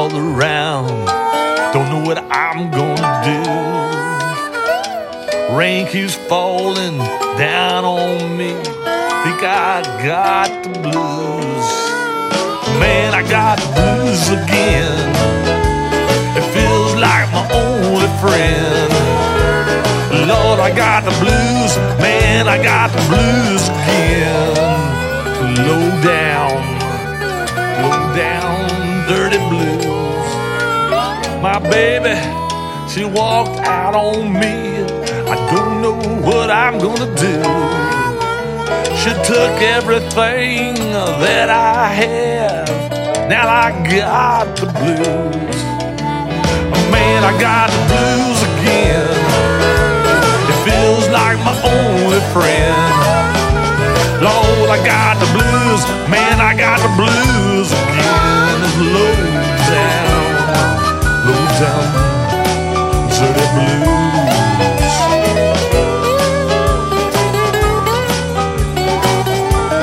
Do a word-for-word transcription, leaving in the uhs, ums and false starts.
all around. Don't know what I'm gonna do. Rain keeps falling down on me. Think I got the blues. Man, I got the blues again. It feels like my only friend. Lord, I got the blues. Man, I got the blues again. Low down, low down, dirty blues. My baby, she walked out on me. I don't know what I'm gonna do. She took everything that I have. Now I got the blues. Man, I got the blues again. It feels like my only friend. Lord, I got the blues. Man, I got the blues.